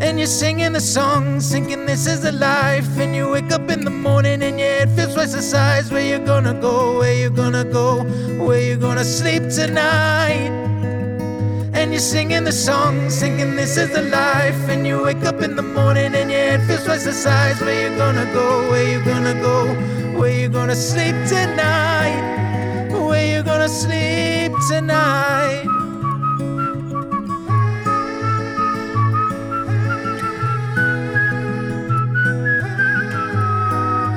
And you're singing the song, thinking this is a life. And you wake up in the morning and your head feels twice the size. Where you gonna go, where you gonna go, where you gonna sleep tonight? And you're singing the song, thinking this is the life. And you wake up in the morning and your head feels twice the size. Where you gonna go, where you gonna go, where you gonna sleep tonight? Where you gonna sleep tonight?